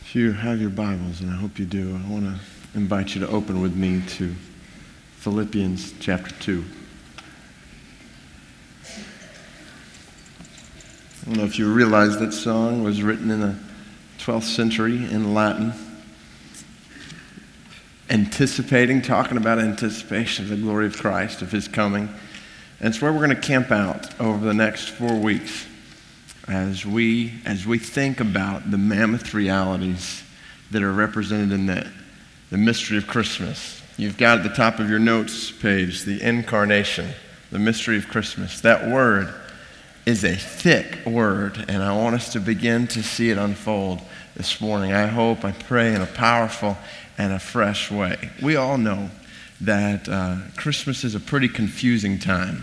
If you have your Bibles, and I hope you do, I want to invite you to open with me to Philippians chapter 2. I don't know if you realize that song was written in the 12th century in Latin, talking about anticipation of the glory of Christ, of His coming. And it's where we're going to camp out over the next 4 weeks as we think about the mammoth realities that are represented in the mystery of Christmas. You've got at the top of your notes page the incarnation, the mystery of Christmas. That word is a thick word, and I want us to begin to see it unfold this morning. I hope, I pray in a powerful and a fresh way. We all know that Christmas is a pretty confusing time.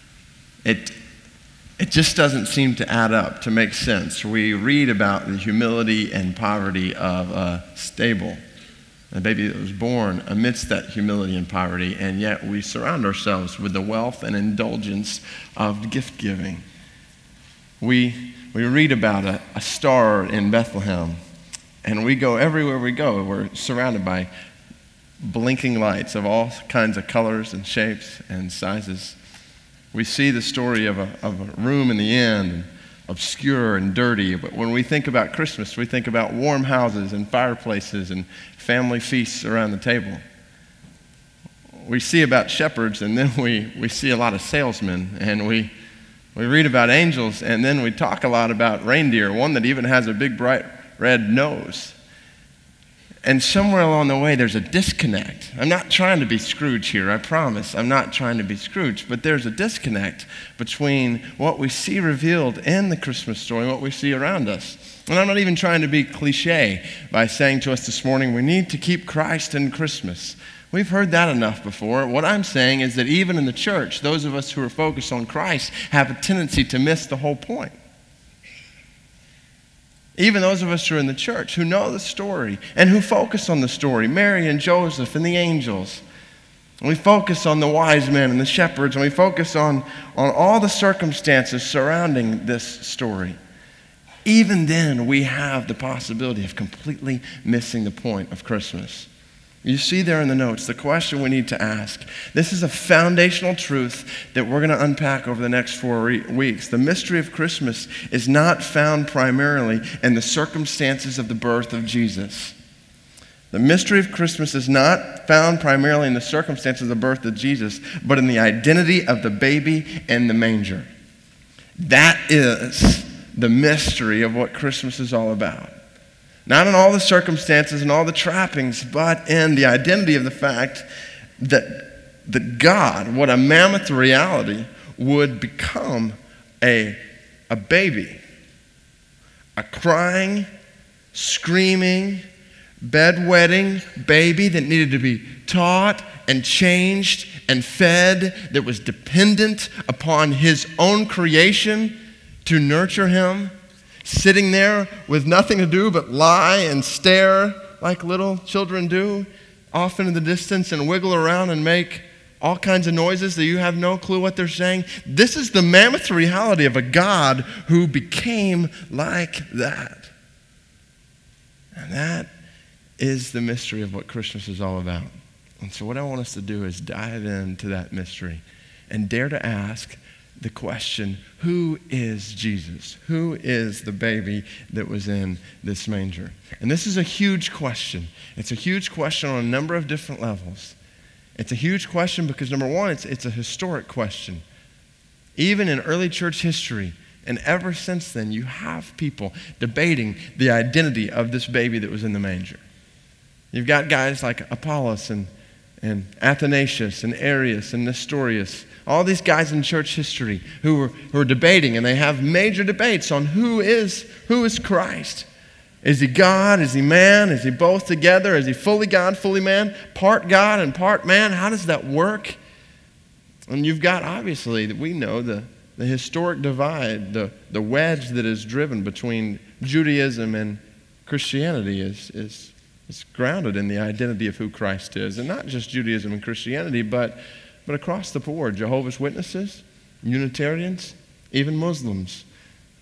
It just doesn't seem to add up, to make sense. We read about the humility and poverty of a stable, a baby that was born amidst that humility and poverty, and yet we surround ourselves with the wealth and indulgence of gift giving. We read about a star in Bethlehem, and we go everywhere we go. We're surrounded by blinking lights of all kinds of colors and shapes and sizes. We see the story of a room in the inn, obscure and dirty. But when we think about Christmas, we think about warm houses and fireplaces and family feasts around the table. We see about shepherds, and then we see a lot of salesmen, and we read about angels, and then we talk a lot about reindeer, one that even has a big bright red nose. And somewhere along the way, there's a disconnect. I'm not trying to be Scrooge here, I promise. I'm not trying to be Scrooge, but there's a disconnect between what we see revealed in the Christmas story and what we see around us. And I'm not even trying to be cliche by saying to us this morning, we need to keep Christ in Christmas. We've heard that enough before. What I'm saying is that even in the church, those of us who are focused on Christ have a tendency to miss the whole point. Even those of us who are in the church, who know the story and who focus on the story, Mary and Joseph and the angels. And we focus on the wise men and the shepherds, and we focus on all the circumstances surrounding this story. Even then, we have the possibility of completely missing the point of Christmas. You see there in the notes the question we need to ask. This is a foundational truth that we're going to unpack over the next 4 weeks. The mystery of Christmas is not found primarily in the circumstances of the birth of Jesus. The mystery of Christmas is not found primarily in the circumstances of the birth of Jesus, but in the identity of the baby in the manger. That is the mystery of what Christmas is all about. Not in all the circumstances and all the trappings, but in the identity of the fact that God, what a mammoth reality, would become a baby. A crying, screaming, bedwetting baby that needed to be taught and changed and fed, that was dependent upon His own creation to nurture him. Sitting there with nothing to do but lie and stare like little children do, off into the distance, and wiggle around and make all kinds of noises that you have no clue what they're saying. This is the mammoth reality of a God who became like that. And that is the mystery of what Christmas is all about. And so what I want us to do is dive into that mystery and dare to ask the question, who is Jesus? Who is the baby that was in this manger? And this is a huge question. It's a huge question on a number of different levels. It's a huge question because, number one, it's a historic question. Even in early church history, and ever since then, you have people debating the identity of this baby that was in the manger. You've got guys like Apollos and Athanasius and Arius and Nestorius, all these guys in church history who are debating, and they have major debates on who is Christ. Is He God? Is He man? Is He both together? Is He fully God, fully man? Part God and part man? How does that work? And you've got, obviously, that we know the historic divide, the wedge that is driven between Judaism and Christianity is grounded in the identity of who Christ is. And not just Judaism and Christianity, but across the board. Jehovah's Witnesses, Unitarians, even Muslims.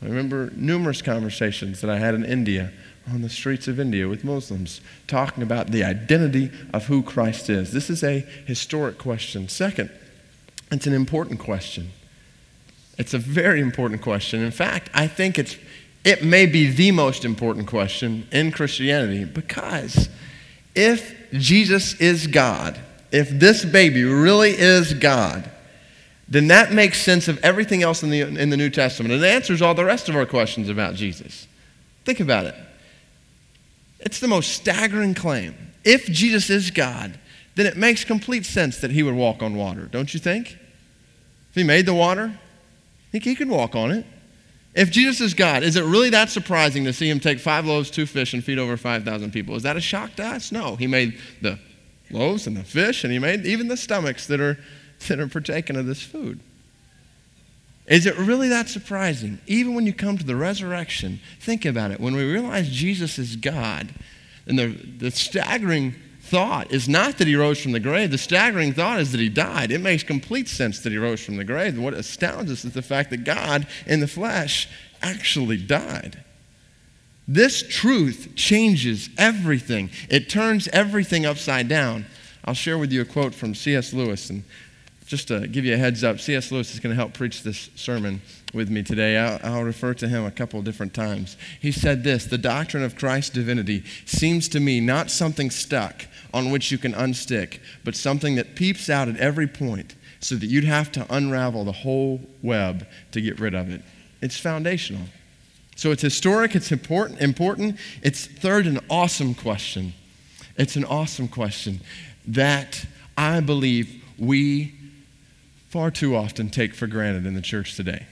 I remember numerous conversations that I had in India, on the streets of India with Muslims, talking about the identity of who Christ is. This is a historic question. Second, it's an important question. It's a very important question. In fact, I think it may be the most important question in Christianity, because if Jesus is God, if this baby really is God, then that makes sense of everything else in the New Testament. It answers all the rest of our questions about Jesus. Think about it. It's the most staggering claim. If Jesus is God, then it makes complete sense that he would walk on water, don't you think? If he made the water, I think he could walk on it. If Jesus is God, is it really that surprising to see him take 5 loaves, 2 fish, and feed over 5,000 people? Is that a shock to us? No. He made the loaves and the fish, and he made even the stomachs that are partaking of this food. Is it really that surprising? Even when you come to the resurrection, think about it. When we realize Jesus is God, and the staggering thought is not that he rose from the grave. The staggering thought is that he died. It makes complete sense that he rose from the grave. And what astounds us is the fact that God in the flesh actually died. This truth changes everything. It turns everything upside down. I'll share with you a quote from C.S. Lewis, and just to give you a heads up, C.S. Lewis is going to help preach this sermon with me today. I'll refer to him a couple of different times. He said this: "The doctrine of Christ's divinity seems to me not something stuck on which you can unstick, but something that peeps out at every point so that you'd have to unravel the whole web to get rid of it." It's foundational. So it's historic, it's important. It's third, an awesome question. It's an awesome question that I believe we far too often take for granted in the church today.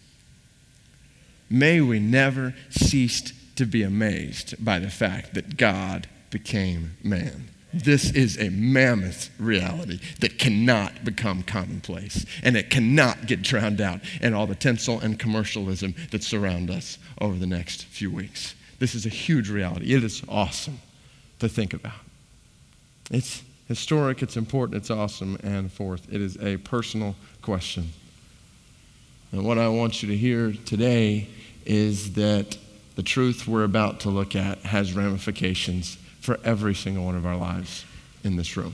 May we never cease to be amazed by the fact that God became man. This is a mammoth reality that cannot become commonplace, and it cannot get drowned out in all the tinsel and commercialism that surround us over the next few weeks. This is a huge reality. It is awesome to think about. It's historic, it's important, it's awesome, and fourth, it is a personal question. And what I want you to hear today is that the truth we're about to look at has ramifications for every single one of our lives in this room.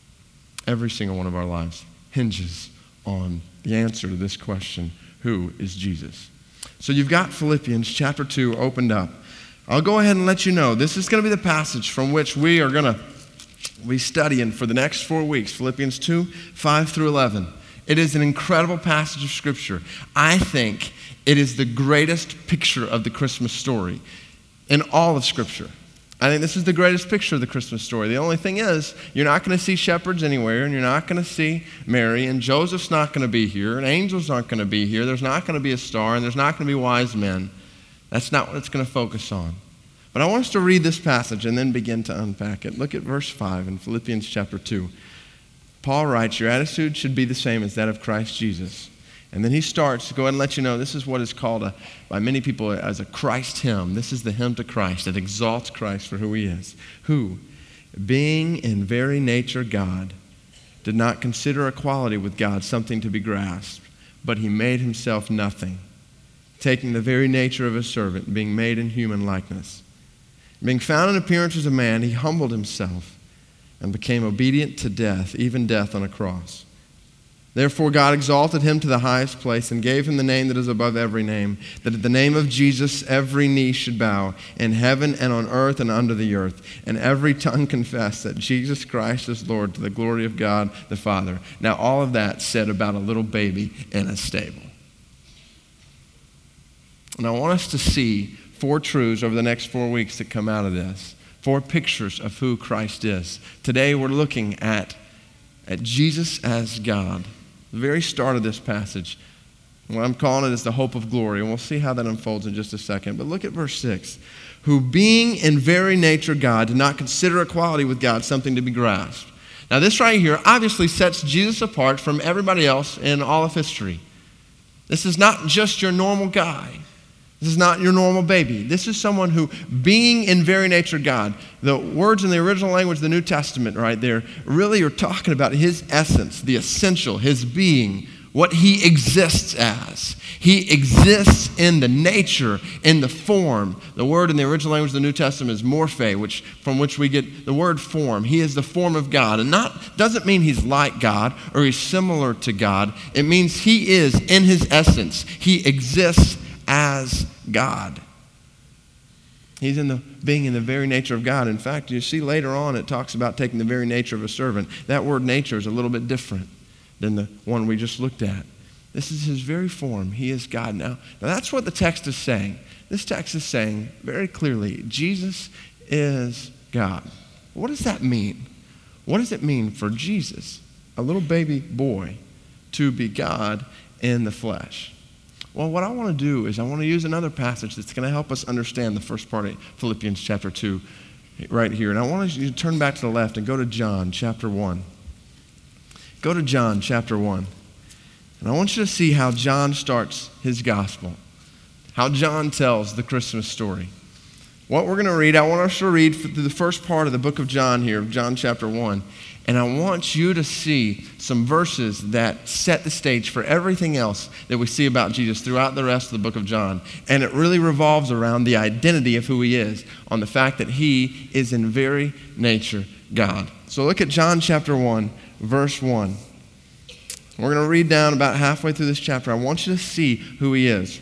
Every single one of our lives hinges on the answer to this question: who is Jesus? So you've got Philippians chapter 2 opened up. I'll go ahead and let you know this is going to be the passage from which we are going to be studying for the next 4 weeks, Philippians 2, 5 through 11. It is an incredible passage of Scripture. I think it is the greatest picture of the Christmas story in all of Scripture. I think this is the greatest picture of the Christmas story. The only thing is, you're not going to see shepherds anywhere, and you're not going to see Mary, and Joseph's not going to be here, and angels aren't going to be here. There's not going to be a star, and there's not going to be wise men. That's not what it's going to focus on. But I want us to read this passage and then begin to unpack it. Look at verse 5 in Philippians chapter 2. Paul writes, "Your attitude should be the same as that of Christ Jesus." And then he starts to go ahead and let you know this is what is called by many people as a Christ hymn. This is the hymn to Christ that exalts Christ for who he is. Who, being in very nature God, did not consider equality with God something to be grasped, but he made himself nothing, taking the very nature of a servant, being made in human likeness. Being found in appearance as a man, he humbled himself and became obedient to death, even death on a cross. Therefore God exalted him to the highest place and gave him the name that is above every name, that at the name of Jesus every knee should bow, in heaven and on earth and under the earth, and every tongue confess that Jesus Christ is Lord, to the glory of God the Father. Now all of that said about a little baby in a stable. And I want us to see 4 truths over the next 4 weeks that come out of this. 4 pictures of who Christ is. Today we're looking at Jesus as God. The very start of this passage. What I'm calling it is the hope of glory. And we'll see how that unfolds in just a second. But look at verse 6. Who being in very nature God did not consider equality with God something to be grasped. Now this right here obviously sets Jesus apart from everybody else in all of history. This is not just your normal guy. This is not your normal baby. This is someone who, being in very nature God, the words in the original language of the New Testament right there really are talking about his essence, the essential, his being what he exists as. He exists in the nature, in the form. The word in the original language of the New Testament is morphe, from which we get the word form. He is the form of God. And doesn't mean he's like God or he's similar to God. It means he is in his essence. He exists as God. He's being in the very nature of God. In fact, you see later on it talks about taking the very nature of a servant. That word nature is a little bit different than the one we just looked at. This is his very form. He is God. Now that's what the text is saying. This text is saying very clearly, Jesus is God. What does that mean? What does it mean for Jesus, a little baby boy, to be God in the flesh? Well, what I want to do is I want to use another passage that's going to help us understand the first part of Philippians chapter 2 right here. And I want you to turn back to the left and go to John chapter 1. Go to John chapter 1. And I want you to see how John starts his gospel, how John tells the Christmas story. What we're going to read, I want us to read through the first part of the book of John here, John chapter 1. And I want you to see some verses that set the stage for everything else that we see about Jesus throughout the rest of the book of John. And it really revolves around the identity of who he is, on the fact that he is in very nature God. So look at John chapter 1, verse 1. We're going to read down about halfway through this chapter. I want you to see who he is.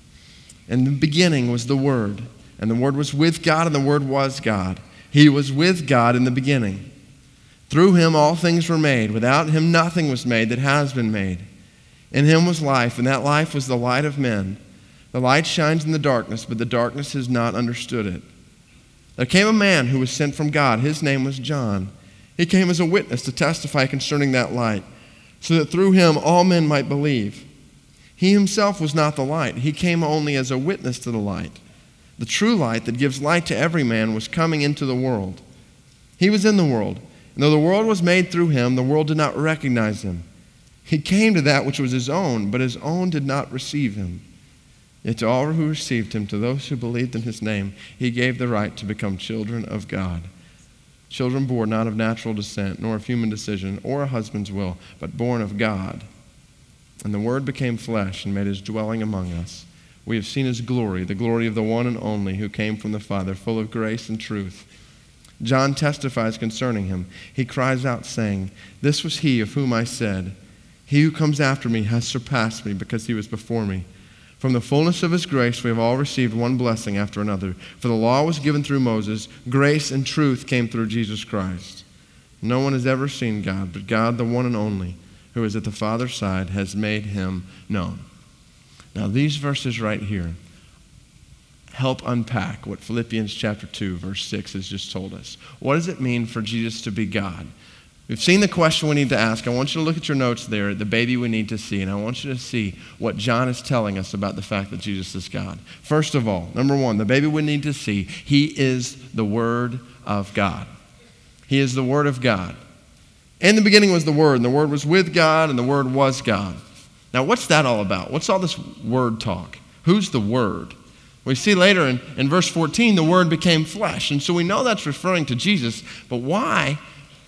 In the beginning was the Word, and the Word was with God, and the Word was God. He was with God in the beginning. Through him all things were made. Without him nothing was made that has been made. In him was life, and that life was the light of men. The light shines in the darkness, but the darkness has not understood it. There came a man who was sent from God. His name was John. He came as a witness to testify concerning that light, so that through him all men might believe. He himself was not the light. He came only as a witness to the light. The true light that gives light to every man was coming into the world. He was in the world. And though the world was made through him, the world did not recognize him. He came to that which was his own, but his own did not receive him. Yet to all who received him, to those who believed in his name, he gave the right to become children of God. Children born not of natural descent, nor of human decision, or a husband's will, but born of God. And the Word became flesh and made his dwelling among us. We have seen his glory, the glory of the one and only who came from the Father, full of grace and truth. John testifies concerning him. He cries out, saying, "This was he of whom I said, 'He who comes after me has surpassed me, because he was before me.' From the fullness of his grace we have all received one blessing after another. For the law was given through Moses, grace and truth came through Jesus Christ. No one has ever seen God, but God, the one and only, who is at the Father's side, has made him known." Now these verses right here help unpack what Philippians chapter 2, verse 6 has just told us. What does it mean for Jesus to be God? We've seen the question we need to ask. I want you to look at your notes there, the baby we need to see, and I want you to see what John is telling us about the fact that Jesus is God. First of all, number one, the baby we need to see, he is the Word of God. He is the Word of God. In the beginning was the Word, and the Word was with God, and the Word was God. Now, what's that all about? What's all this word talk? Who's the Word? We see later in verse 14, the Word became flesh. And so we know that's referring to Jesus. But why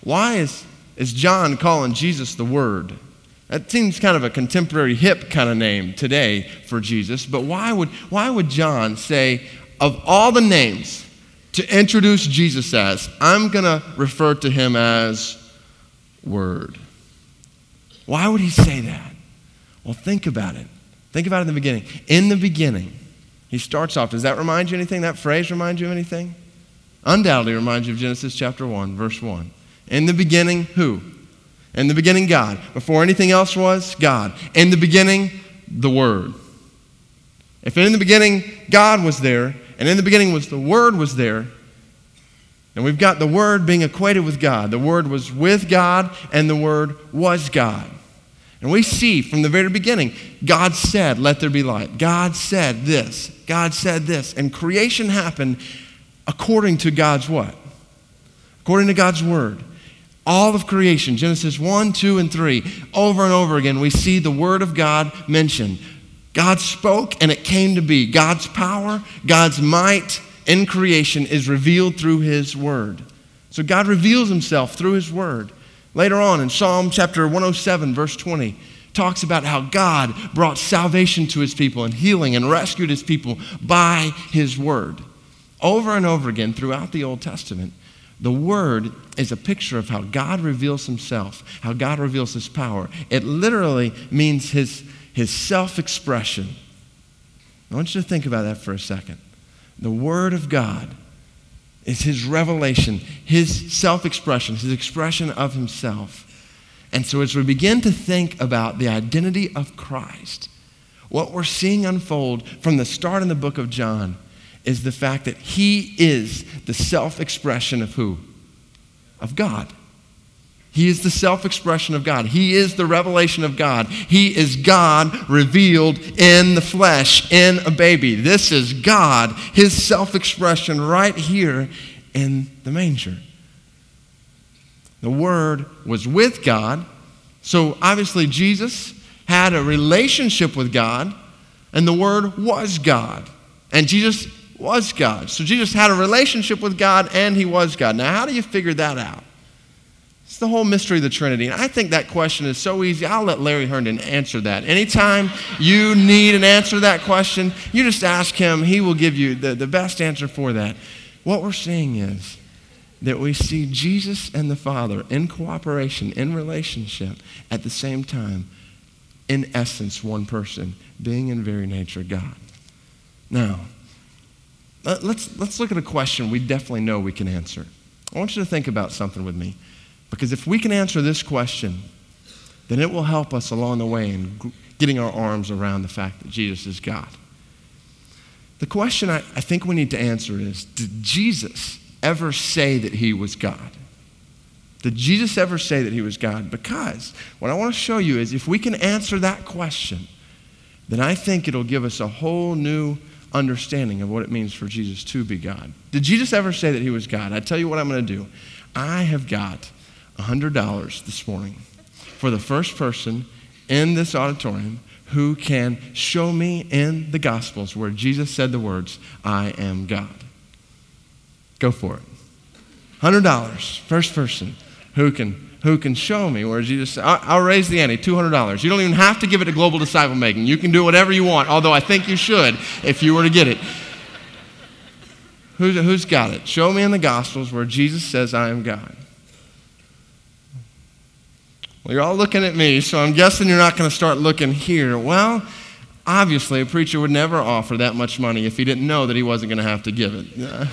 is John calling Jesus the Word? That seems kind of a contemporary hip kind of name today for Jesus. But why would John say, of all the names to introduce Jesus as, I'm going to refer to him as Word? Why would he say that? Well, think about it. Think about it in the beginning. In the beginning, he starts off. Does that remind you anything? That phrase remind you of anything? Undoubtedly reminds you of Genesis chapter 1, verse 1. In the beginning, who? In the beginning, God. Before anything else was, God. In the beginning, the Word. If in the beginning, God was there, and in the beginning was the Word was there, and we've got the Word being equated with God. The Word was with God, and the Word was God. And we see from the very beginning, God said, let there be light. God said this. God said this. And creation happened according to God's what? According to God's Word. All of creation, Genesis 1, 2, and 3, over and over again, we see the Word of God mentioned. God spoke and it came to be. God's power, God's might in creation is revealed through His Word. So God reveals Himself through His Word. Later on in Psalm chapter 107, verse 20, talks about how God brought salvation to his people and healing and rescued his people by his word. Over and over again throughout the Old Testament, the word is a picture of how God reveals himself, how God reveals his power. It literally means his self-expression. I want you to think about that for a second. The word of God is his revelation, his self-expression, his expression of himself. And so as we begin to think about the identity of Christ, what we're seeing unfold from the start in the book of John is the fact that he is the self-expression of who? Of God. He is the self-expression of God. He is the revelation of God. He is God revealed in the flesh, in a baby. This is God, his self-expression right here in the manger. The Word was with God. So obviously Jesus had a relationship with God, and the Word was God. And Jesus was God. So Jesus had a relationship with God, and he was God. Now, how do you figure that out? It's the whole mystery of the Trinity. And I think that question is so easy. I'll let Larry Herndon answer that. Anytime you need an answer to that question, you just ask him. He will give you the best answer for that. What we're seeing is that we see Jesus and the Father in cooperation, in relationship, at the same time, in essence, one person, being in very nature God. Now, let's look at a question we definitely know we can answer. I want you to think about something with me. Because if we can answer this question, then it will help us along the way in getting our arms around the fact that Jesus is God. The question I think we need to answer is, did Jesus ever say that he was God? Did Jesus ever say that he was God? Because what I want to show you is if we can answer that question, then I think it'll give us a whole new understanding of what it means for Jesus to be God. Did Jesus ever say that he was God? I tell you what I'm going to do. I have got $100 this morning for the first person in this auditorium who can show me in the Gospels where Jesus said the words, I am God. Go for it. $100, first person who can show me where Jesus said, I'll raise the ante, $200. You don't even have to give it to Global Disciple Making. You can do whatever you want, although I think you should if you were to get it. Who's got it? Show me in the Gospels where Jesus says, I am God. Well, you're all looking at me, so I'm guessing you're not going to start looking here. Well, obviously, a preacher would never offer that much money if he didn't know that he wasn't going to have to give it.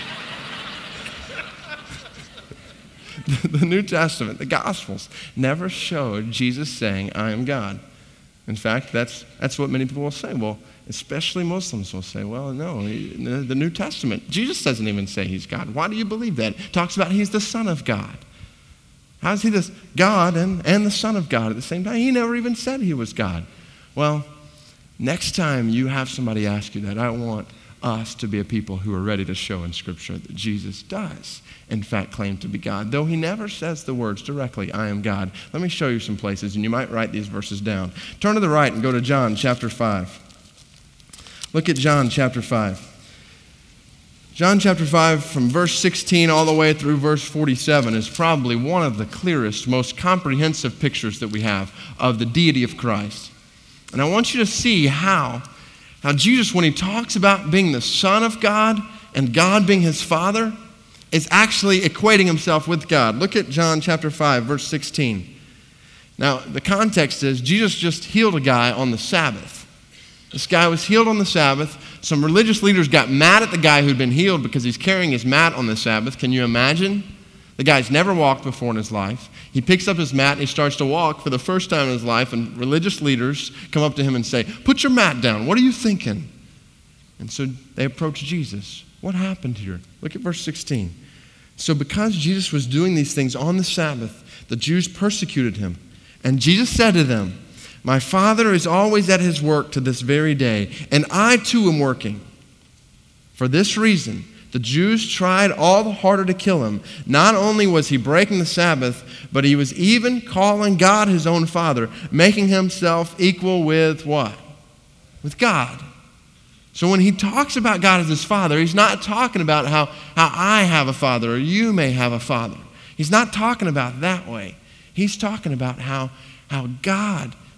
The New Testament, the Gospels, never showed Jesus saying, I am God. In fact, that's what many people will say. Well, especially Muslims will say, well, no, the New Testament, Jesus doesn't even say he's God. Why do you believe that? It talks about he's the Son of God. How is he this God and the Son of God at the same time? He never even said he was God. Well, next time you have somebody ask you that, I want us to be a people who are ready to show in Scripture that Jesus does, in fact, claim to be God. Though he never says the words directly, I am God. Let me show you some places, and you might write these verses down. Turn to the right and go to John chapter 5. Look at John chapter 5. John chapter 5 from verse 16 all the way through verse 47 is probably one of the clearest, most comprehensive pictures that we have of the deity of Christ. And I want you to see how Jesus, when he talks about being the Son of God and God being his Father, is actually equating himself with God. Look at John chapter 5, verse 16. Now, the context is Jesus just healed a guy on the Sabbath. This guy was healed on the Sabbath. Some religious leaders got mad at the guy who'd been healed because he's carrying his mat on the Sabbath. Can you imagine? The guy's never walked before in his life. He picks up his mat and he starts to walk for the first time in his life, and religious leaders come up to him and say, put your mat down. What are you thinking? And so they approach Jesus. What happened here? Look at verse 16. So because Jesus was doing these things on the Sabbath, the Jews persecuted him. And Jesus said to them, my Father is always at his work to this very day, and I too am working. For this reason, the Jews tried all the harder to kill him. Not only was he breaking the Sabbath, but he was even calling God his own Father, making himself equal with what? With God. So when he talks about God as his Father, he's not talking about how I have a father or you may have a father. He's not talking about that way. He's talking about how God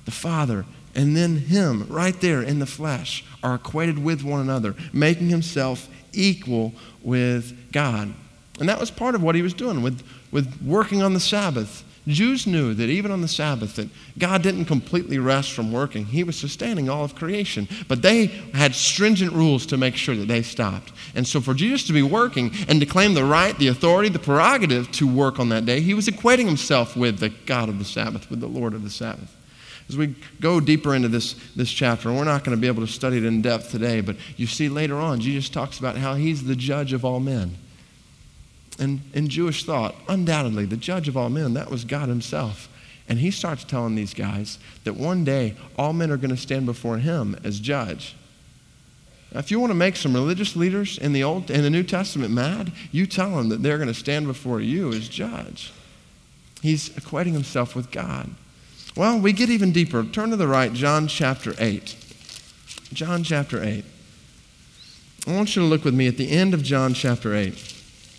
the Father, and then him right there in the flesh are equated with one another, making himself equal with God. And that was part of what he was doing with working on the Sabbath. Jews knew that even on the Sabbath that God didn't completely rest from working. He was sustaining all of creation. But they had stringent rules to make sure that they stopped. And so for Jesus to be working and to claim the right, the authority, the prerogative to work on that day, he was equating himself with the God of the Sabbath, with the Lord of the Sabbath. As we go deeper into this chapter, and we're not going to be able to study it in depth today, but you see later on, Jesus talks about how he's the judge of all men. And in Jewish thought, undoubtedly, the judge of all men, that was God himself. And he starts telling these guys that one day all men are going to stand before him as judge. Now, if you want to make some religious leaders in the New Testament mad, you tell them that they're going to stand before you as judge. He's equating himself with God. Well, we get even deeper. Turn to the right, John chapter 8. John chapter 8. I want you to look with me at the end of John chapter 8.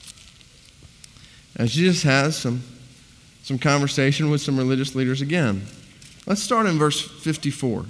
As Jesus has some conversation with some religious leaders again. Let's start in verse 54.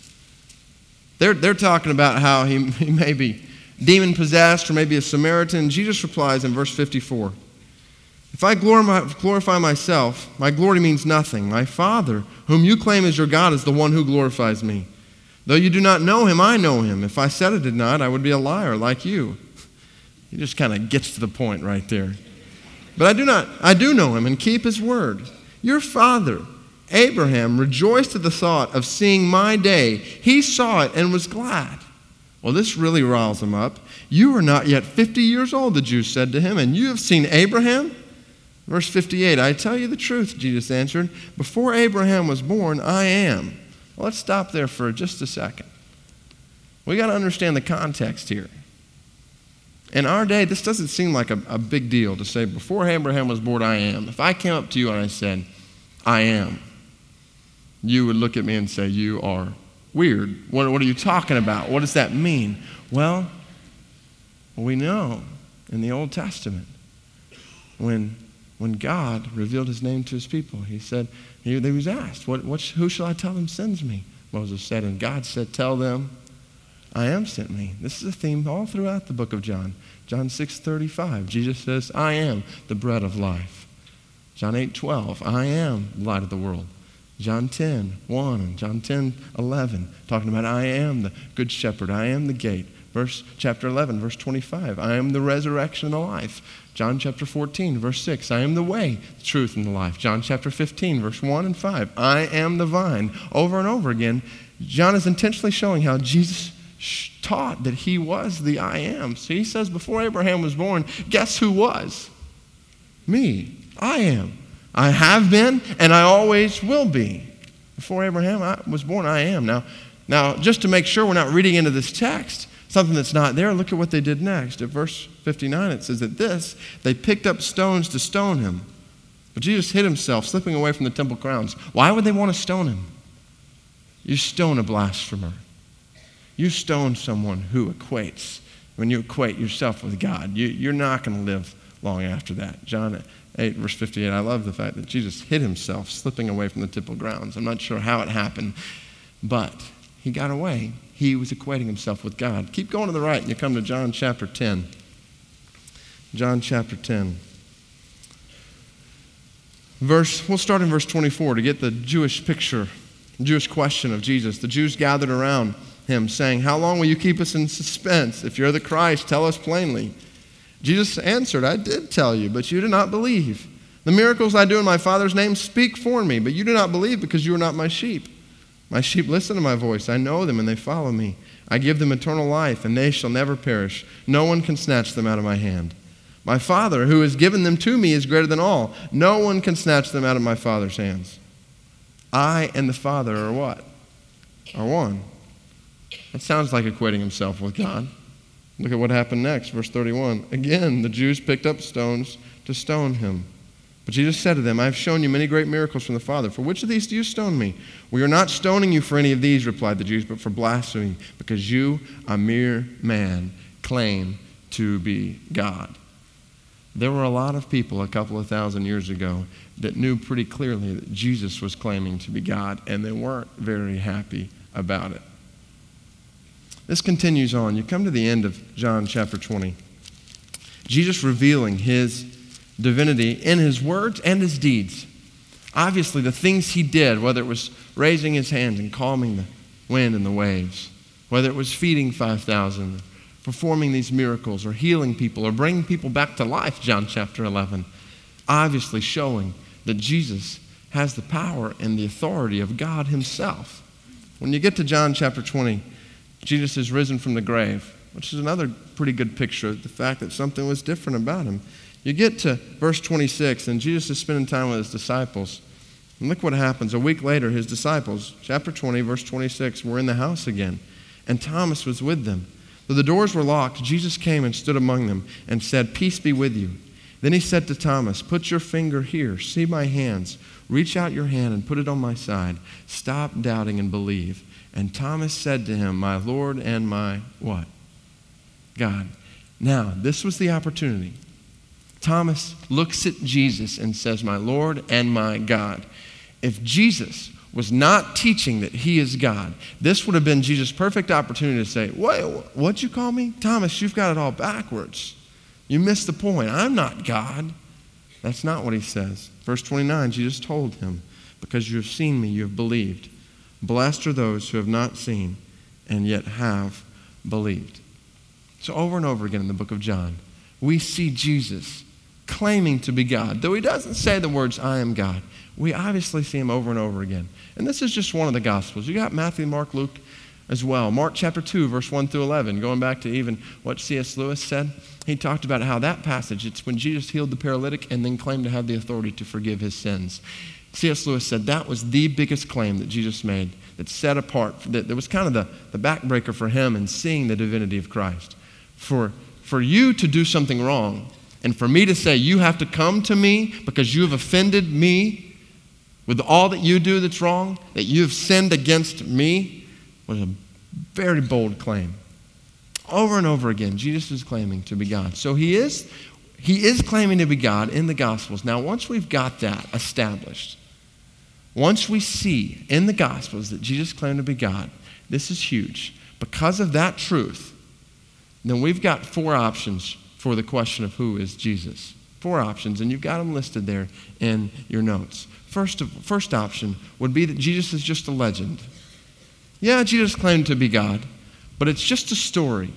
They're talking about how he may be demon-possessed or maybe a Samaritan. Jesus replies in verse 54, "If I glorify myself, my glory means nothing. My Father, whom you claim as your God, is the one who glorifies me. Though you do not know him, I know him. If I said I did not, I would be a liar like you." He just kind of gets to the point right there. "But I do know him and keep his word. Your father, Abraham, rejoiced at the thought of seeing my day. He saw it and was glad." Well, this really riles him up. "You are not yet 50 years old," the Jews said to him, "and you have seen Abraham?" Verse 58, "I tell you the truth," Jesus answered. "Before Abraham was born, I am." Well, let's stop there for just a second. We got to understand the context here. In our day, this doesn't seem like a big deal to say, before Abraham was born, I am. If I came up to you and I said, I am, you would look at me and say, you are weird. What are you talking about? What does that mean? Well, we know in the Old Testament, when God revealed his name to his people, he said, he was asked, who shall I tell them sends me? Moses said, and God said, tell them, I am sent me. This is a theme all throughout the book of John. John 6:35, Jesus says, I am the bread of life. John 8:12, I am the light of the world. John 10:1 and John 10:11, talking about I am the good shepherd. I am the gate. Chapter 11, verse 25, I am the resurrection and the life. John chapter 14, verse 6, I am the way, the truth, and the life. John chapter 15, verse 1 and 5, I am the vine. Over and over again, John is intentionally showing how Jesus taught that he was the I am. So he says before Abraham was born, guess who was? Me. I am. I have been and I always will be. Before Abraham was born, I am. Now, just to make sure we're not reading into this text something that's not there, look at what they did next. At verse 59, it says that they picked up stones to stone him. But Jesus hid himself, slipping away from the temple grounds. Why would they want to stone him? You stone a blasphemer. You stone someone who equates. When you equate yourself with God, you're not going to live long after that. John 8, verse 58, I love the fact that Jesus hid himself, slipping away from the temple grounds. I'm not sure how it happened, but he got away. He was equating himself with God. Keep going to the right, and you come to John chapter 10. John chapter 10. We'll start in verse 24 to get the Jewish picture, Jewish question of Jesus. The Jews gathered around him, saying, how long will you keep us in suspense? If you're the Christ, tell us plainly. Jesus answered, I did tell you, but you do not believe. The miracles I do in my Father's name speak for me, but you do not believe because you are not my sheep. My sheep listen to my voice. I know them and they follow me. I give them eternal life and they shall never perish. No one can snatch them out of my hand. My Father who has given them to me is greater than all. No one can snatch them out of my Father's hands. I and the Father are what? Are one. That sounds like equating himself with God. Look at what happened next, verse 31. Again, the Jews picked up stones to stone him. But Jesus said to them, I have shown you many great miracles from the Father. For which of these do you stone me? We are not stoning you for any of these, replied the Jews, but for blasphemy, because you, a mere man, claim to be God. There were a lot of people a couple of thousand years ago that knew pretty clearly that Jesus was claiming to be God, and they weren't very happy about it. This continues on. You come to the end of John chapter 20. Jesus revealing his divinity in his words and his deeds. Obviously, the things he did, whether it was raising his hands and calming the wind and the waves, whether it was feeding 5,000, performing these miracles, or healing people, or bringing people back to life, John chapter 11, obviously showing that Jesus has the power and the authority of God himself. When you get to John chapter 20, Jesus is risen from the grave, which is another pretty good picture of the fact that something was different about him. You get to verse 26, and Jesus is spending time with his disciples. And look what happens. A week later, his disciples, chapter 20, verse 26, were in the house again, and Thomas was with them. Though the doors were locked, Jesus came and stood among them and said, "Peace be with you." Then he said to Thomas, "Put your finger here. See my hands. Reach out your hand and put it on my side. Stop doubting and believe." And Thomas said to him, "My Lord and my" what? God. Now, this was the opportunity. Thomas looks at Jesus and says, "My Lord and my God." If Jesus was not teaching that he is God, this would have been Jesus' perfect opportunity to say, "What'd you call me? Thomas, you've got it all backwards. You missed the point. I'm not God." That's not what he says. Verse 29, Jesus told him, "Because you have seen me, you have believed. Blessed are those who have not seen and yet have believed." So over and over again in the book of John, we see Jesus claiming to be God. Though he doesn't say the words, "I am God," we obviously see him over and over again. And this is just one of the Gospels. You got Matthew, Mark, Luke as well. Mark chapter 2, verse 1 through 11, going back to even what C.S. Lewis said. He talked about how that passage, it's when Jesus healed the paralytic and then claimed to have the authority to forgive his sins. C.S. Lewis said that was the biggest claim that Jesus made, that set apart, that was kind of the backbreaker for him in seeing the divinity of Christ. For you to do something wrong, and for me to say, "You have to come to me because you have offended me with all that you do that's wrong, that you have sinned against me," was a very bold claim. Over and over again, Jesus is claiming to be God. So he is claiming to be God in the Gospels. Now, once we've got that established, once we see in the Gospels that Jesus claimed to be God, this is huge. Because of that truth, then we've got 4 options for the question of who is Jesus. 4 options, and you've got them listed there in your notes. First option would be that Jesus is just a legend. Yeah, Jesus claimed to be God, but it's just a story.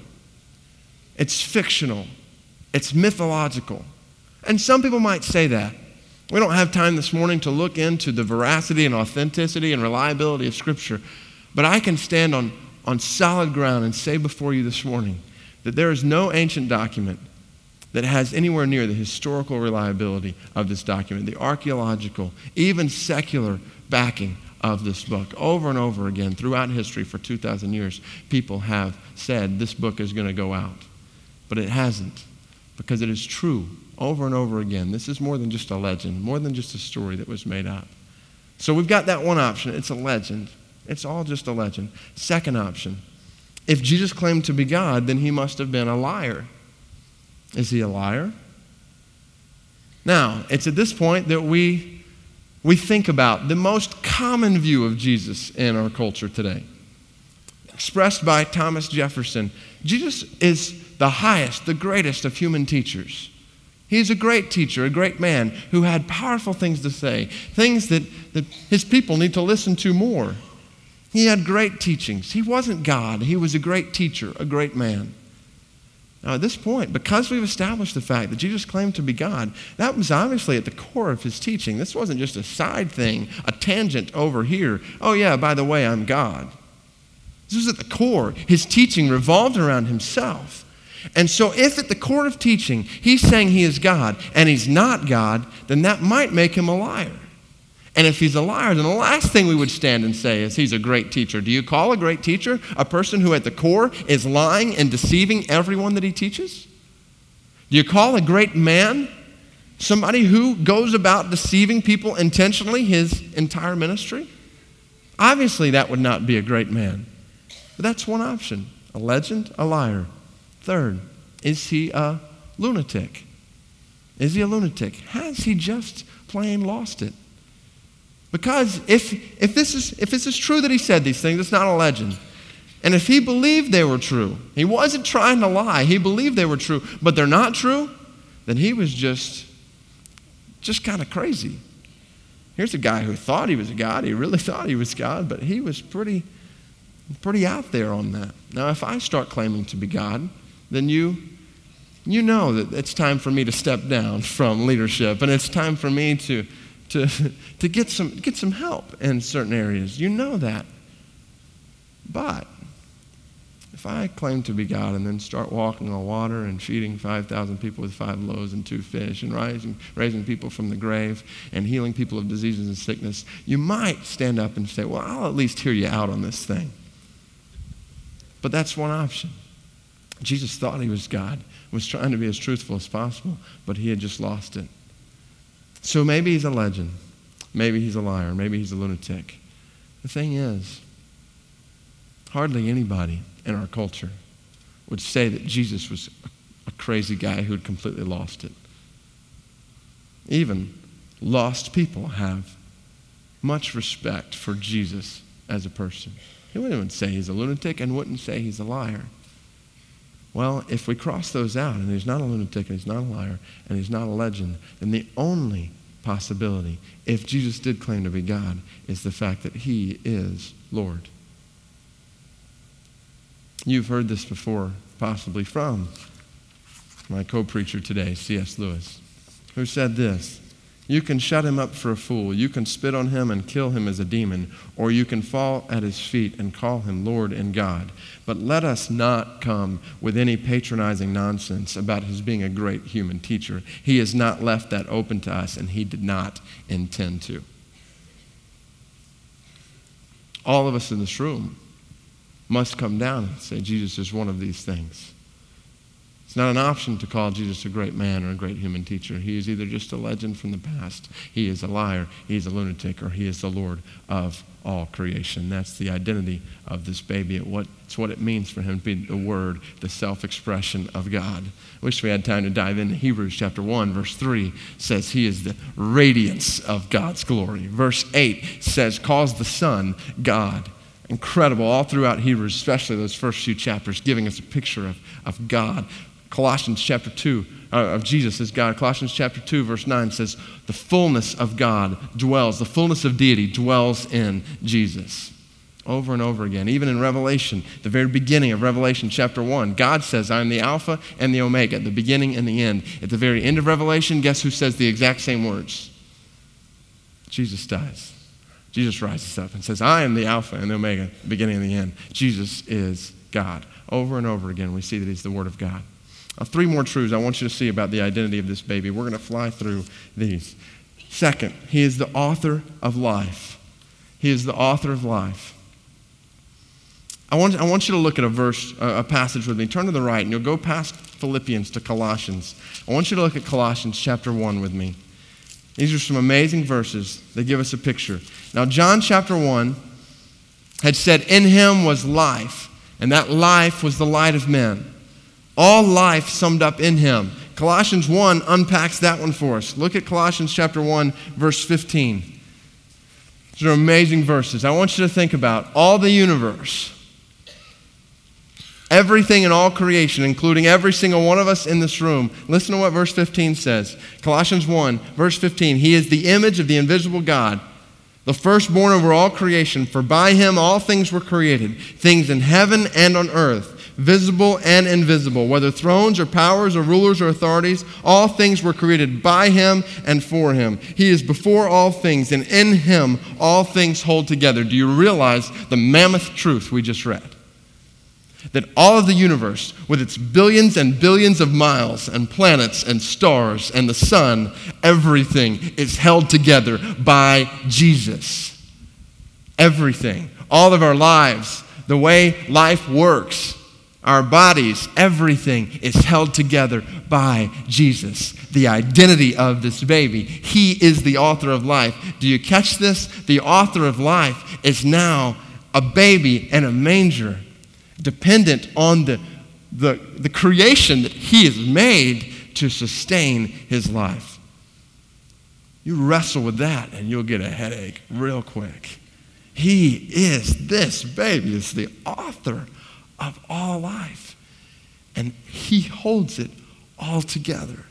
It's fictional. It's mythological. And some people might say that. We don't have time this morning to look into the veracity and authenticity and reliability of Scripture, but I can stand on solid ground and say before you this morning that there is no ancient document that has anywhere near the historical reliability of this document, the archaeological, even secular backing of this book. Over and over again throughout history for 2,000 years, people have said this book is going to go out. But it hasn't, because it is true over and over again. This is more than just a legend, more than just a story that was made up. So we've got that one option. It's a legend. It's all just a legend. Second option, if Jesus claimed to be God, then he must have been a liar. Is he a liar? Now, it's at this point that we think about the most common view of Jesus in our culture today, expressed by Thomas Jefferson. Jesus is the highest, the greatest of human teachers. He's a great teacher, a great man who had powerful things to say, things that his people need to listen to more. He had great teachings. He wasn't God. He was a great teacher, a great man. Now, at this point, because we've established the fact that Jesus claimed to be God, that was obviously at the core of his teaching. This wasn't just a side thing, a tangent over here. Oh, yeah, by the way, I'm God. This was at the core. His teaching revolved around himself. And so if at the core of teaching he's saying he is God and he's not God, then that might make him a liar. And if he's a liar, then the last thing we would stand and say is he's a great teacher. Do you call a great teacher a person who at the core is lying and deceiving everyone that he teaches? Do you call a great man somebody who goes about deceiving people intentionally his entire ministry? Obviously, that would not be a great man. But that's one option. A legend, a liar. Third, is he a lunatic? Is he a lunatic? Has he just plain lost it? Because if this is true that he said these things, it's not a legend. And if he believed they were true, he wasn't trying to lie, he believed they were true, but they're not true, then he was just kind of crazy. Here's a guy who thought he was a God. He really thought he was God, but he was pretty out there on that. Now, if I start claiming to be God, then you know that it's time for me to step down from leadership, and it's time for me to get some help in certain areas. You know that. But if I claim to be God and then start walking on water and feeding 5,000 people with 5 loaves and 2 fish and raising people from the grave and healing people of diseases and sickness, you might stand up and say, well, I'll at least hear you out on this thing. But that's one option. Jesus thought he was God, was trying to be as truthful as possible, but he had just lost it. So maybe he's a legend. Maybe he's a liar. Maybe he's a lunatic. The thing is, hardly anybody in our culture would say that Jesus was a crazy guy who had completely lost it. Even lost people have much respect for Jesus as a person. He wouldn't even say he's a lunatic and wouldn't say he's a liar. Well, if we cross those out and he's not a lunatic and he's not a liar and he's not a legend, then the only possibility, if Jesus did claim to be God, is the fact that he is Lord. You've heard this before, possibly from my co-preacher today, C.S. Lewis, who said this: you can shut him up for a fool, you can spit on him and kill him as a demon, or you can fall at his feet and call him Lord and God. But let us not come with any patronizing nonsense about his being a great human teacher. He has not left that open to us, and he did not intend to. All of us in this room must come down and say Jesus is one of these things. It's not an option to call Jesus a great man or a great human teacher. He is either just a legend from the past, he is a liar, he is a lunatic, or he is the Lord of all creation. That's the identity of this baby. It's what it means for him to be the Word, the self-expression of God. I wish we had time to dive into Hebrews chapter 1, verse 3 says he is the radiance of God's glory. Verse 8 says, calls the Son God. Incredible, all throughout Hebrews, especially those first few chapters, giving us a picture of God. Colossians chapter 2, of Jesus as God. Colossians chapter 2, verse 9 says, the fullness of God dwells, the fullness of deity dwells in Jesus. Over and over again. Even in Revelation, the very beginning of Revelation chapter 1, God says, I am the Alpha and the Omega, the beginning and the end. At the very end of Revelation, guess who says the exact same words? Jesus does. Jesus rises up and says, I am the Alpha and the Omega, the beginning and the end. Jesus is God. Over and over again, we see that he's the Word of God. 3 more truths I want you to see about the identity of this baby. We're going to fly through these. Second, he is the author of life. He is the author of life. I want you to look at a passage with me. Turn to the right, and you'll go past Philippians to Colossians. I want you to look at Colossians chapter 1 with me. These are some amazing verses that give us a picture. Now, John chapter 1 had said, in him was life, and that life was the light of men. All life summed up in him. Colossians 1 unpacks that one for us. Look at Colossians chapter 1, verse 15. These are amazing verses. I want you to think about all the universe, everything in all creation, including every single one of us in this room. Listen to what verse 15 says. Colossians 1, verse 15. He is the image of the invisible God, the firstborn over all creation. For by him all things were created, things in heaven and on earth, visible and invisible, whether thrones or powers or rulers or authorities, all things were created by him and for him. He is before all things, and in him all things hold together. Do you realize the mammoth truth we just read? That all of the universe, with its billions and billions of miles and planets and stars and the sun, everything is held together by Jesus. Everything. All of our lives, the way life works, our bodies, everything is held together by Jesus. The identity of this baby. He is the author of life. Do you catch this? The author of life is now a baby in a manger, dependent on the creation that he has made to sustain his life. You wrestle with that and you'll get a headache real quick. This baby is the author of all life. And he holds it all together.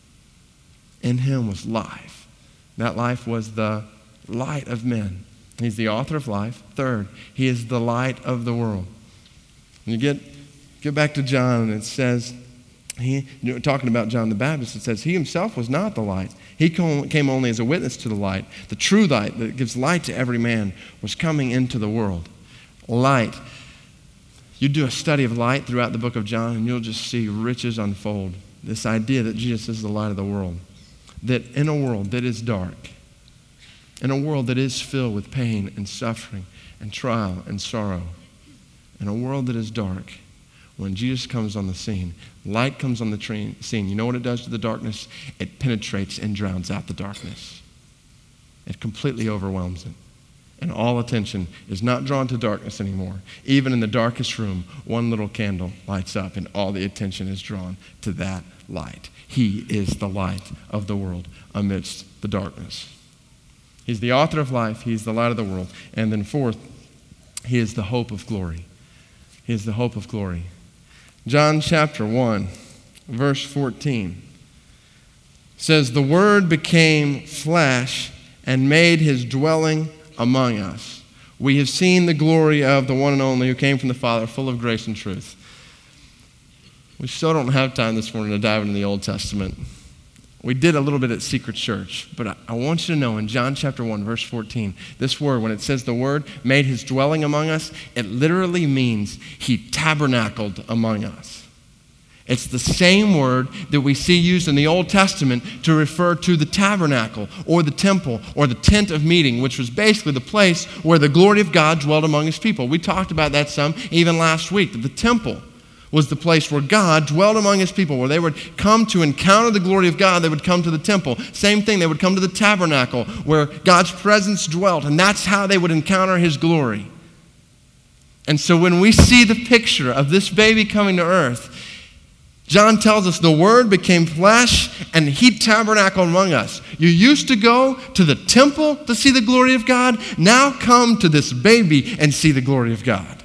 In him was life. That life was the light of men. He's the author of life. Third, he is the light of the world. When you get back to John, and it says, talking about John the Baptist, it says, he himself was not the light. He came only as a witness to the light. The true light that gives light to every man was coming into the world. Light. You do a study of light throughout the book of John, and you'll just see riches unfold. This idea that Jesus is the light of the world. That in a world that is dark, in a world that is filled with pain and suffering and trial and sorrow, in a world that is dark, when Jesus comes on the scene, light comes on the scene. You know what it does to the darkness? It penetrates and drowns out the darkness. It completely overwhelms it. And all attention is not drawn to darkness anymore. Even in the darkest room, one little candle lights up and all the attention is drawn to that light. He is the light of the world amidst the darkness. He's the author of life. He's the light of the world. And then fourth, he is the hope of glory. He is the hope of glory. John chapter 1, verse 14 says, the Word became flesh and made his dwelling among us. We have seen the glory of the one and only who came from the Father, full of grace and truth. We still don't have time this morning to dive into the Old Testament. We did a little bit at Secret Church, but I want you to know in John chapter 1, verse 14, this word, when it says the Word made his dwelling among us, it literally means he tabernacled among us. It's the same word that we see used in the Old Testament to refer to the tabernacle or the temple or the tent of meeting, which was basically the place where the glory of God dwelled among his people. We talked about that some even last week, that the temple was the place where God dwelled among his people, where they would come to encounter the glory of God, they would come to the temple. Same thing, they would come to the tabernacle where God's presence dwelt, and that's how they would encounter his glory. And so when we see the picture of this baby coming to earth, John tells us the Word became flesh and he tabernacled among us. You used to go to the temple to see the glory of God. Now come to this baby and see the glory of God.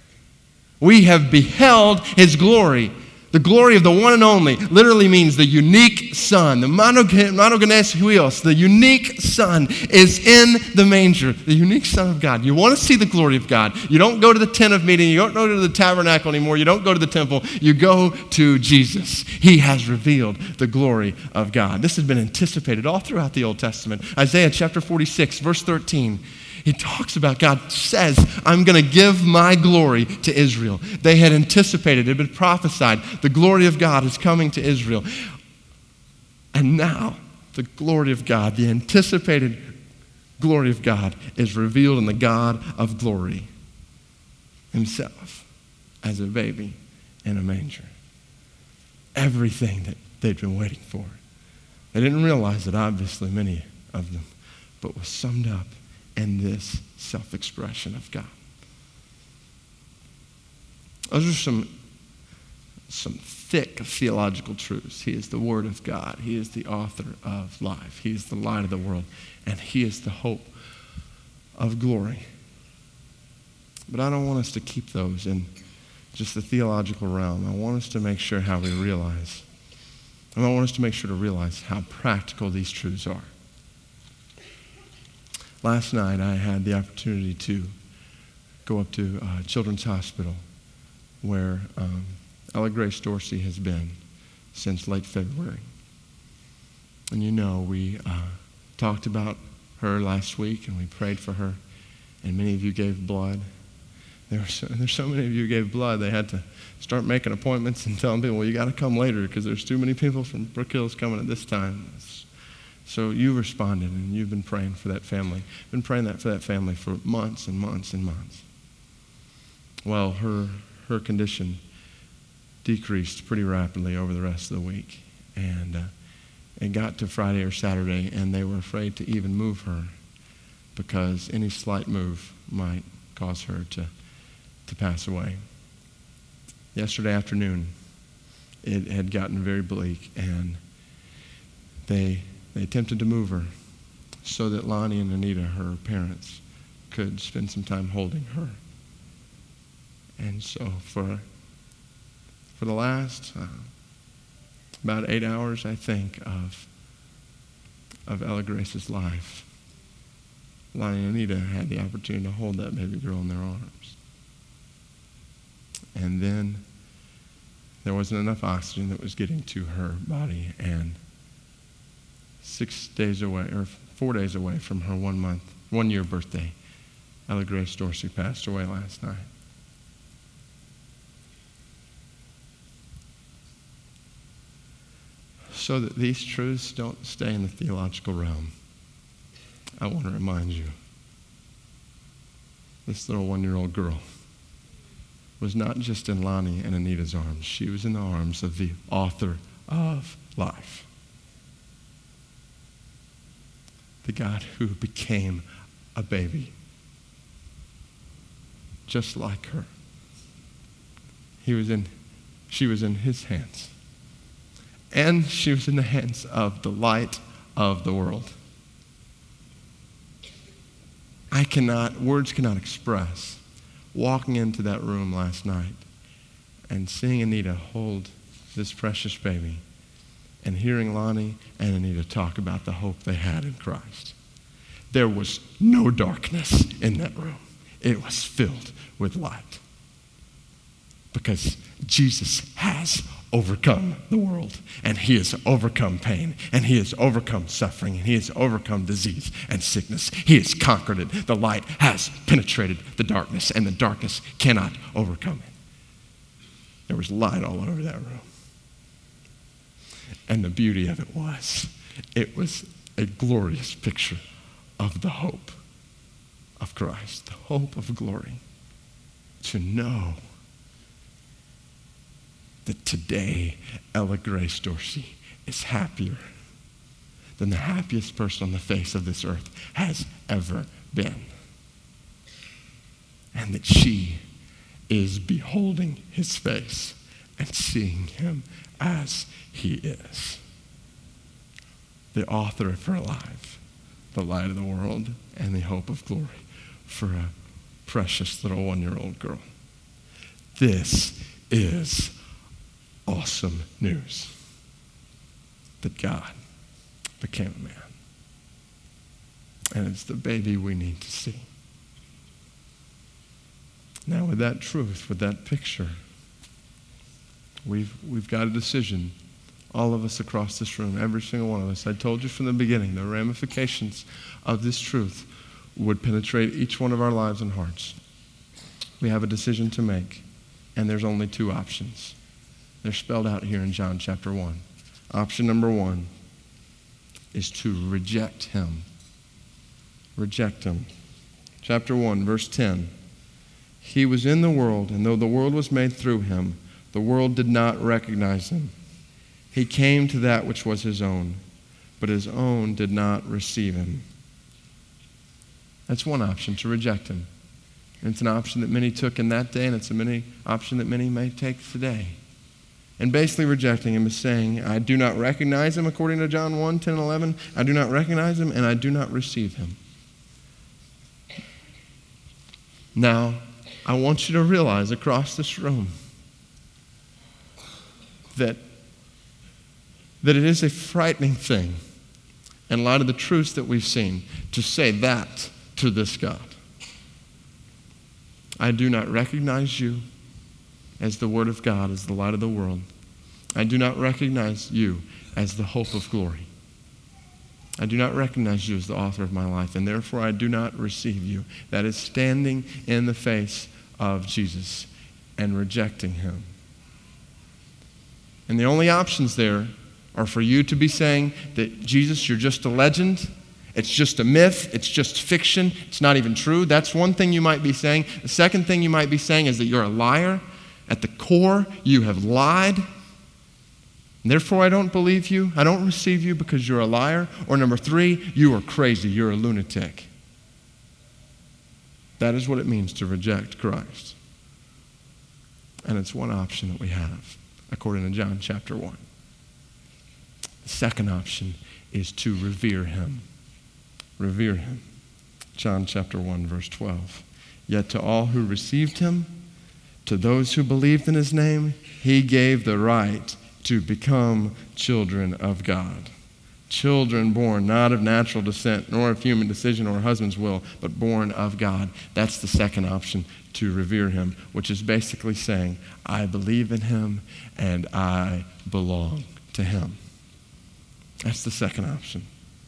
We have beheld his glory. The glory of the one and only literally means the unique Son. The monogenes huios, the unique Son, is in the manger. The unique Son of God. You want to see the glory of God. You don't go to the tent of meeting. You don't go to the tabernacle anymore. You don't go to the temple. You go to Jesus. He has revealed the glory of God. This has been anticipated all throughout the Old Testament. Isaiah chapter 46, verse 13. He talks about, God says, I'm going to give my glory to Israel. They had anticipated, it had been prophesied, the glory of God is coming to Israel. And now, the glory of God, the anticipated glory of God, is revealed in the God of glory himself as a baby in a manger. Everything that they'd been waiting for. They didn't realize it, obviously, many of them, but was summed up in this self-expression of God. Those are some thick theological truths. He is the Word of God. He is the author of life. He is the light of the world. And he is the hope of glory. But I don't want us to keep those in just the theological realm. I want us to make sure how we realize. And I want us to make sure to realize how practical these truths are. Last night, I had the opportunity to go up to Children's Hospital where Ella Grace Dorsey has been since late February. And you know, we talked about her last week and we prayed for her, and many of you gave blood. There's so many of you who gave blood, they had to start making appointments and telling people, well, you got to come later because there's too many people from Brook Hills coming at this time. So you responded, and you've been praying for that family. Been praying for that family for months and months and months. Well, her condition decreased pretty rapidly over the rest of the week. And it got to Friday or Saturday, and they were afraid to even move her because any slight move might cause her to pass away. Yesterday afternoon, it had gotten very bleak, and they attempted to move her so that Lonnie and Anita, her parents, could spend some time holding her. And so for the last about 8 hours, I think, of Ella Grace's life, Lonnie and Anita had the opportunity to hold that baby girl in their arms. And then there wasn't enough oxygen that was getting to her body, and 4 days away from her 1 year birthday, Ella Grace Dorsey passed away last night. So that these truths don't stay in the theological realm, I want to remind you, this little 1-year-old girl was not just in Lonnie and Anita's arms. She was in the arms of the author of life. The God who became a baby, just like her. She was in his hands. And she was in the hands of the light of the world. Words cannot express walking into that room last night and seeing Anita hold this precious baby and hearing Lonnie and Anita talk about the hope they had in Christ. There was no darkness in that room. It was filled with light. Because Jesus has overcome the world, and he has overcome pain, and he has overcome suffering, and he has overcome disease and sickness. He has conquered it. The light has penetrated the darkness, and the darkness cannot overcome it. There was light all over that room. And the beauty of it was a glorious picture of the hope of Christ, the hope of glory. To know that today Ella Grace Dorsey is happier than the happiest person on the face of this earth has ever been. And that she is beholding his face and seeing him as he is. The author of her life, the light of the world, and the hope of glory for a precious little 1-year-old girl. This is awesome news that God became a man. And it's the baby we need to see. Now, with that truth, with that picture, we've got a decision. All of us across this room, every single one of us. I told you from the beginning, the ramifications of this truth would penetrate each one of our lives and hearts. We have a decision to make, and there's only 2 options. They're spelled out here in John chapter 1. Option number 1 is to reject him. Reject him. Chapter 1, verse 10. He was in the world, and though the world was made through him, the world did not recognize him. He came to that which was his own, but his own did not receive him. That's one option, to reject him. And it's an option that many took in that day, and it's an option that many may take today. And basically rejecting him is saying, I do not recognize him, according to John 1, 10 and 11. I do not recognize him, and I do not receive him. Now, I want you to realize across this room that it is a frightening thing, in light of the truths that we've seen, to say that to this God. I do not recognize you as the Word of God, as the light of the world. I do not recognize you as the hope of glory. I do not recognize you as the author of my life, and therefore I do not receive you. That is standing in the face of Jesus and rejecting him. And the only options there are for you to be saying that, Jesus, you're just a legend. It's just a myth. It's just fiction. It's not even true. That's one thing you might be saying. The second thing you might be saying is that you're a liar. At the core, you have lied. And therefore, I don't believe you. I don't receive you because you're a liar. Or number 3, you are crazy. You're a lunatic. That is what it means to reject Christ. And it's one option that we have. according to John chapter 1. The second option is to revere him. Revere him. John chapter 1, verse 12. Yet to all who received him, to those who believed in his name, he gave the right to become children of God. Children born not of natural descent, nor of human decision or husband's will, but born of God. That's the second option, to revere him, which is basically saying, I believe in him and I belong to him. That's the second option.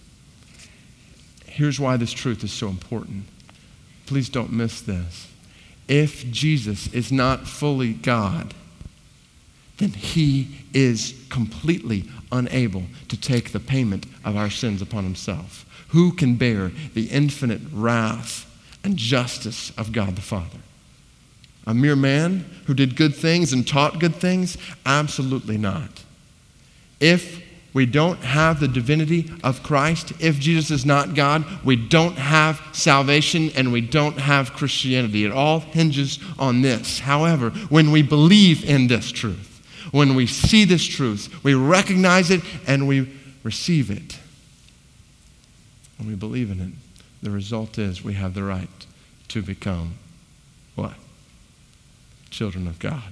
Here's why this truth is so important. Please don't miss this. If Jesus is not fully God, then he is completely unable to take the payment of our sins upon himself. Who can bear the infinite wrath and justice of God the Father? A mere man who did good things and taught good things? Absolutely not. If we don't have the divinity of Christ, if Jesus is not God, we don't have salvation and we don't have Christianity. It all hinges on this. However, when we believe in this truth, when we see this truth, we recognize it and we receive it. When we believe in it, the result is we have the right to become what? Children of God.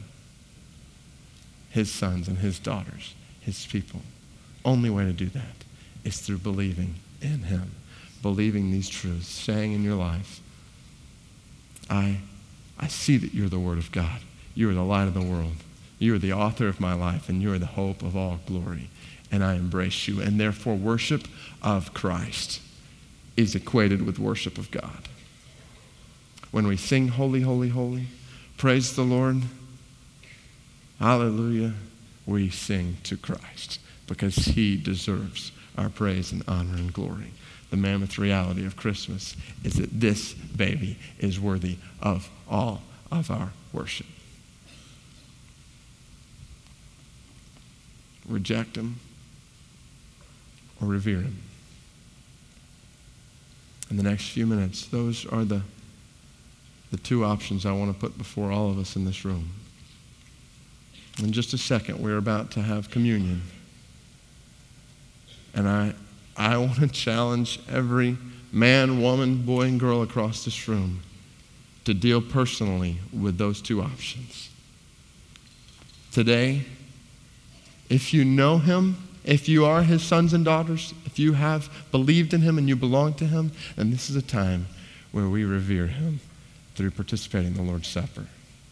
His sons and his daughters, his people. Only way to do that is through believing in him. Believing these truths, saying in your life, I see that you're the Word of God. You are the light of the world. You are the author of my life, and you are the hope of all glory. And I embrace you. And therefore, worship of Christ is equated with worship of God. When we sing, holy, holy, holy, praise the Lord, hallelujah, we sing to Christ because he deserves our praise and honor and glory. The mammoth reality of Christmas is that this baby is worthy of all of our worship. Reject him or revere him. In the next few minutes, those are the two options I want to put before all of us in this room. In just a second, we're about to have communion. And I want to challenge every man, woman, boy, and girl across this room to deal personally with those two options. Today, if you know him, if you are his sons and daughters, if you have believed in him and you belong to him, then this is a time where we revere him through participating in the Lord's Supper.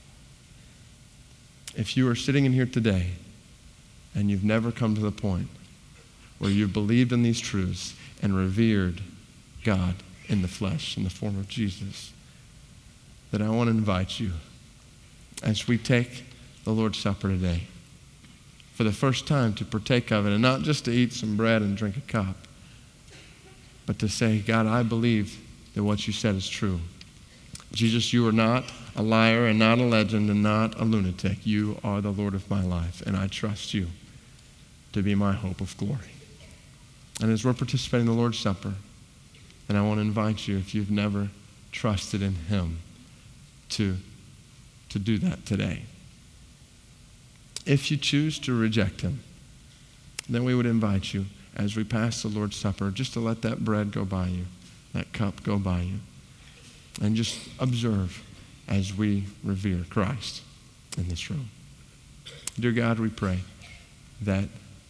If you are sitting in here today and you've never come to the point where you've believed in these truths and revered God in the flesh, in the form of Jesus, then I want to invite you as we take the Lord's Supper today, for the first time to partake of it, and not just to eat some bread and drink a cup, but to say, God, I believe that what you said is true. Jesus, you are not a liar and not a legend and not a lunatic. You are the Lord of my life, and I trust you to be my hope of glory. And as we're participating in the Lord's Supper, then I want to invite you, if you've never trusted in him, to do that today. If you choose to reject him, then we would invite you, as we pass the Lord's Supper, just to let that bread go by you, that cup go by you, and just observe as we revere Christ in this room. Dear God, we pray that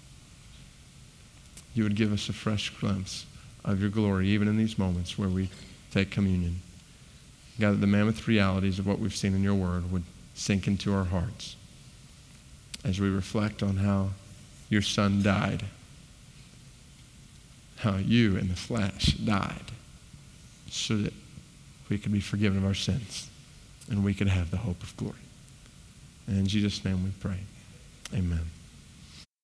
you would give us a fresh glimpse of your glory, even in these moments where we take communion. God, that the mammoth realities of what we've seen in your word would sink into our hearts as we reflect on how your son died, how you in the flesh died, so that we could be forgiven of our sins and we could have the hope of glory. And in Jesus' name we pray. Amen.